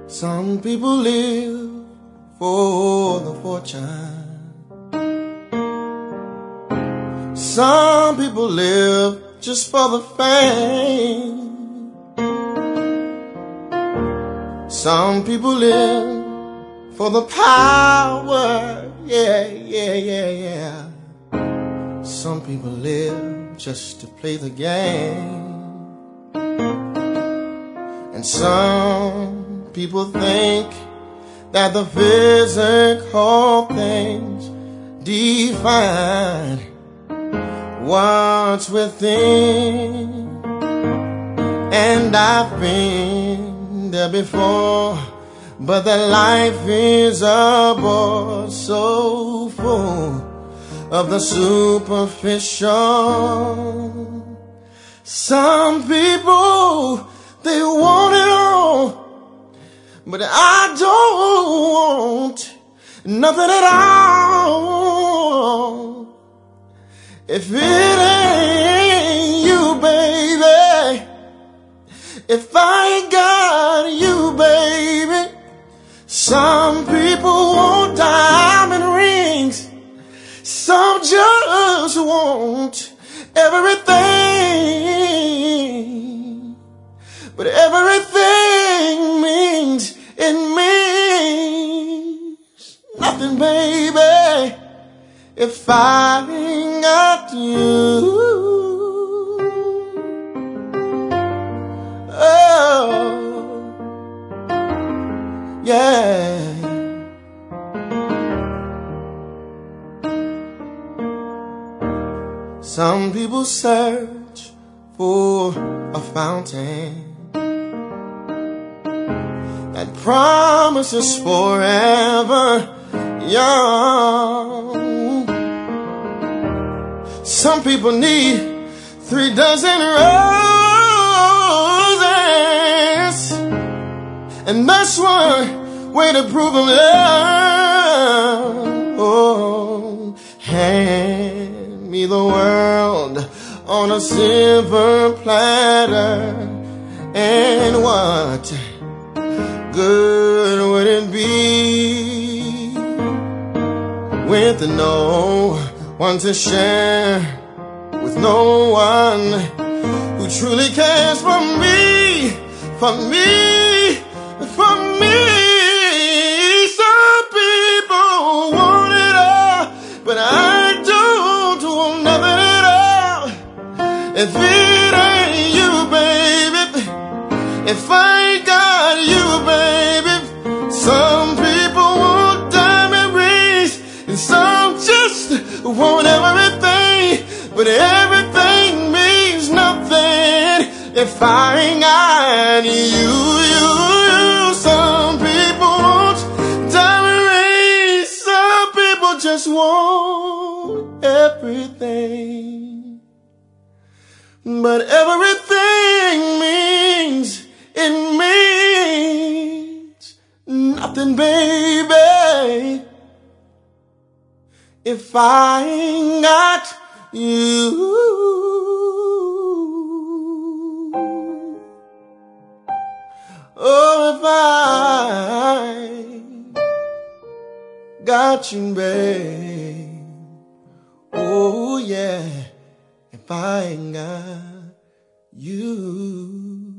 Some people live for the fortune. Some people live just for the fame. Some people live for the power. Yeah. Some people live just to play the game. And some people think that the physical things define what's within. And I've been there before, but that life is a bore so full of the superficial. Some people, they want it all, but I don't want nothing at all. If it ain't you, baby, if I ain't got you, baby. Some people want diamond rings, some just want everything. But everything means, it means nothing, baby, if I ain't got you. Oh, yeah. Some people search for a fountain that promises forever young. Some people need 3 dozen roses, and that's one way to prove them love. Oh, hand me the world on a silver platter, and what good would it be with no one to share, with no one who truly cares for me, for me, for me. Some people want it all, but I don't want nothing at all. If it ain't you, baby, if I ain't got you, baby. Some people want diamond rings, and some just want everything. But everything means nothing if I ain't got you. Some people want diamond rings, some people just want everything. But everything means, it means nothing, baby, if I ain't got you. Oh, if I got you, babe. Oh, yeah, if I ain't got you.